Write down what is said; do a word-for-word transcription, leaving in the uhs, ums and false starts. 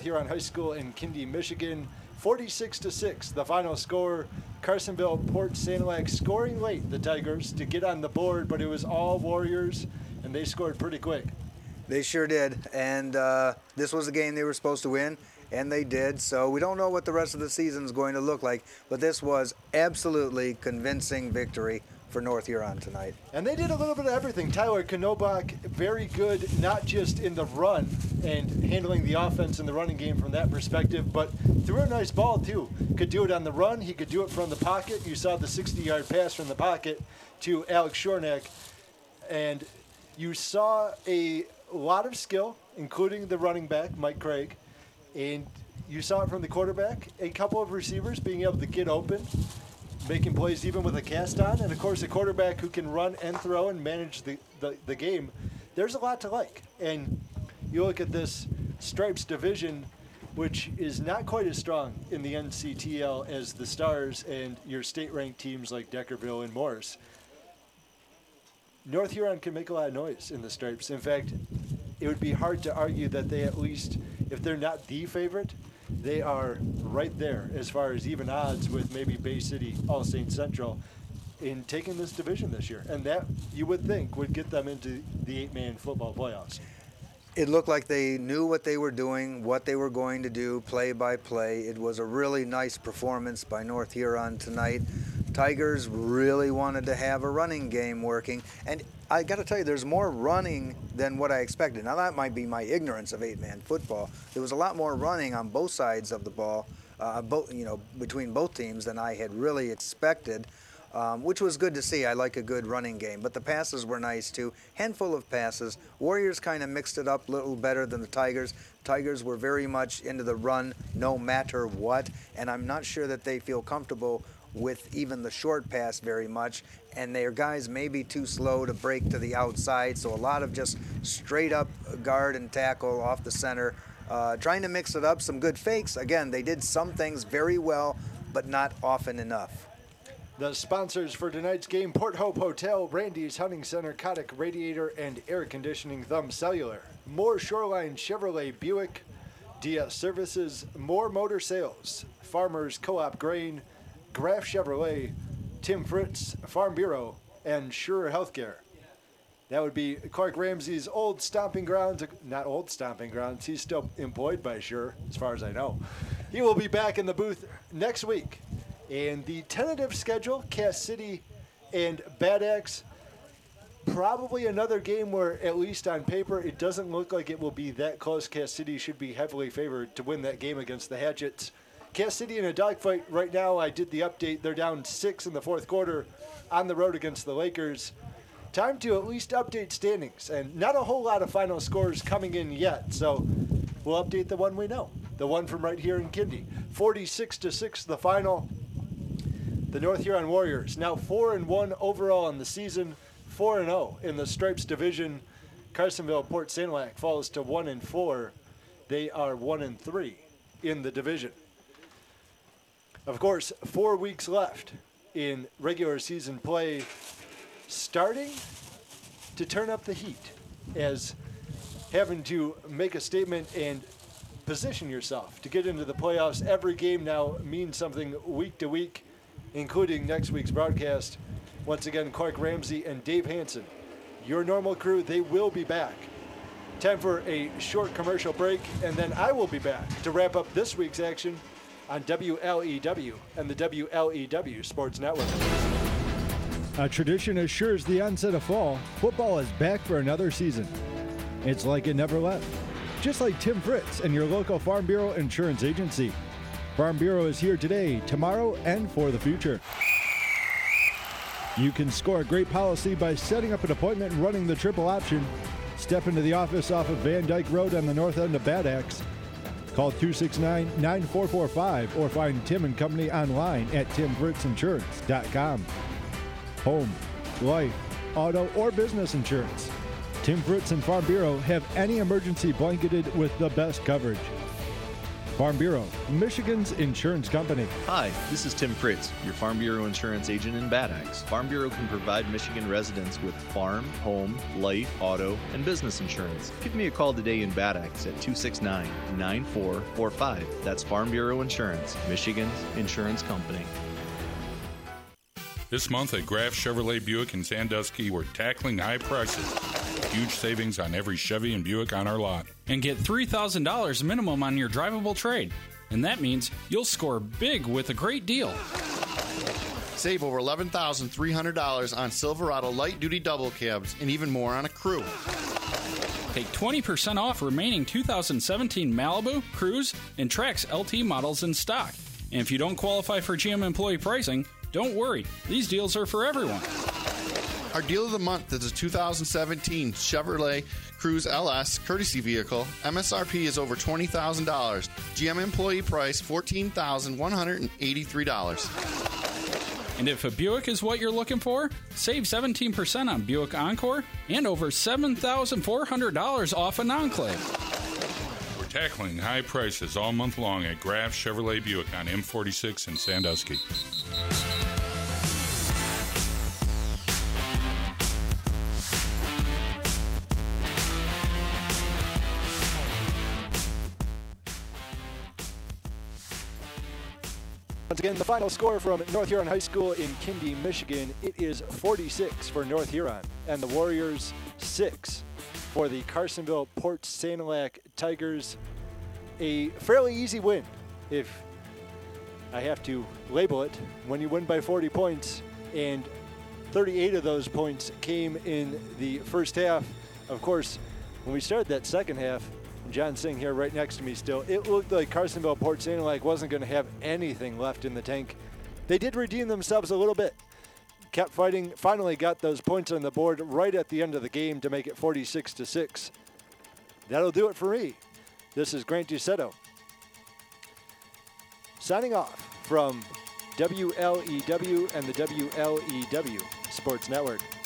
Huron High School in Kindy, Michigan. forty-six to six, the final score. Carsonville Port Sanilac scoring late, the Tigers, to get on the board, but it was all Warriors, and they scored pretty quick. They sure did, and uh, this was the game they were supposed to win, and they did. So we don't know what the rest of the season is going to look like, but this was absolutely convincing victory for North Huron tonight. And they did a little bit of everything. Tyler Knobach, very good, not just in the run and handling the offense in the running game from that perspective, but threw a nice ball too. Could do it on the run. He could do it from the pocket. You saw the sixty-yard pass from the pocket to Alex Shornack. And you saw a lot of skill, including the running back, Mike Craig. And you saw it from the quarterback, a couple of receivers being able to get open, making plays even with a cast on, and of course a quarterback who can run and throw and manage the, the, the game. There's a lot to like. And you look at this Stripes division, which is not quite as strong in the N C T L as the Stars and your state-ranked teams like Deckerville and Morris. North Huron can make a lot of noise in the Stripes. In fact, it would be hard to argue that they at least, if they're not the favorite, they are right there as far as even odds with maybe Bay City, All Saints Central in taking this division this year. And that, you would think, would get them into the eight-man football playoffs. It looked like they knew what they were doing, what they were going to do, play by play. It was a really nice performance by North Huron tonight. Tigers really wanted to have a running game working. And I got to tell you, there's more running than what I expected. Now, that might be my ignorance of eight-man football. There was a lot more running on both sides of the ball, uh, both, you know, between both teams than I had really expected, um, which was good to see. I like a good running game. But the passes were nice, too. Handful of passes. Warriors kind of mixed it up a little better than the Tigers. Tigers were very much into the run no matter what, and I'm not sure that they feel comfortable with even the short pass very much, and their guys may be too slow to break to the outside, so a lot of just straight up guard and tackle off the center, uh, trying to mix it up, some good fakes. Again, they did some things very well, but not often enough. The sponsors for tonight's game: Port Hope Hotel, Randy's Hunting Center, Kotick Radiator and Air Conditioning, Thumb Cellular, Moore Shoreline Chevrolet Buick, D S Services, Moore Motor Sales, Farmers Co-op Grain, Graf Chevrolet, Tim Fritz, Farm Bureau, and Sure Healthcare. That would be Clark Ramsey's old stomping grounds. Not old stomping grounds. He's still employed by Sure, as far as I know. He will be back in the booth next week. And the tentative schedule, Cass City and Bad Axe, probably another game where, at least on paper, it doesn't look like it will be that close. Cass City should be heavily favored to win that game against the Hatchets. Cass City in a dogfight right now. I did the update. They're down six in the fourth quarter on the road against the Lakers. Time to at least update standings, and not a whole lot of final scores coming in yet, so we'll update the one we know, the one from right here in Kindy. forty-six to six the final. The North Huron Warriors now four and one overall in the season, four and oh in the Stripes division. Carsonville Port Sanilac falls to one and four. They are one and three in the division. Of course, four weeks left in regular season play, starting to turn up the heat as having to make a statement and position yourself to get into the playoffs. Every game now means something week to week, including next week's broadcast. Once again, Clark Ramsey and Dave Hansen, your normal crew, they will be back. Time for a short commercial break, and then I will be back to wrap up this week's action on W L E W and the W L E W Sports Network. A tradition assures the onset of fall. Football is back for another season. It's like it never left. Just like Tim Fritz and your local Farm Bureau Insurance Agency. Farm Bureau is here today, tomorrow, and for the future. You can score a great policy by setting up an appointment and running the triple option. Step into the office off of Van Dyke Road on the north end of Bad Axe. Call two six nine, nine four four five or find Tim and Company online at tim fritz insurance dot com. Home, life, auto, or business insurance. Tim Fritz and Farm Bureau have any emergency blanketed with the best coverage. Farm Bureau, Michigan's insurance company. Hi, this is Tim Fritz, your Farm Bureau insurance agent in Bad Axe. Farm Bureau can provide Michigan residents with farm, home, life, auto, and business insurance. Give me a call today in Bad Axe at two six nine, nine four four five. That's Farm Bureau Insurance, Michigan's insurance company. This month at Graf Chevrolet Buick in Sandusky, we're tackling high prices. Huge savings on every Chevy and Buick on our lot. And get three thousand dollars minimum on your drivable trade. And that means you'll score big with a great deal. Save over eleven thousand three hundred dollars on Silverado light-duty double cabs and even more on a Crew. Take twenty percent off remaining two thousand seventeen Malibu, Cruze, and Trax L T models in stock. And if you don't qualify for G M employee pricing, don't worry. These deals are for everyone. Our deal of the month is a two thousand seventeen Chevrolet Cruze L S courtesy vehicle. M S R P is over twenty thousand dollars. G M employee price fourteen thousand one hundred eighty-three dollars. And if a Buick is what you're looking for, save seventeen percent on Buick Encore and over seven thousand four hundred dollars off an Enclave. We're tackling high prices all month long at Graf Chevrolet Buick on M forty-six in Sandusky. Once again, the final score from North Huron High School in Kindy, Michigan, it is forty-six for North Huron, and the Warriors six for the Carsonville Port Sanilac Tigers. A fairly easy win, if I have to label it, when you win by forty points, and thirty-eight of those points came in the first half. Of course, when we started that second half, John Singh here right next to me still, it looked like Carsonville Port Sanilac wasn't going to have anything left in the tank. They did redeem themselves a little bit. Kept fighting, finally got those points on the board right at the end of the game to make it forty-six to six. That'll do it for me. This is Grant Ducetto signing off from W L E W and the W L E W Sports Network.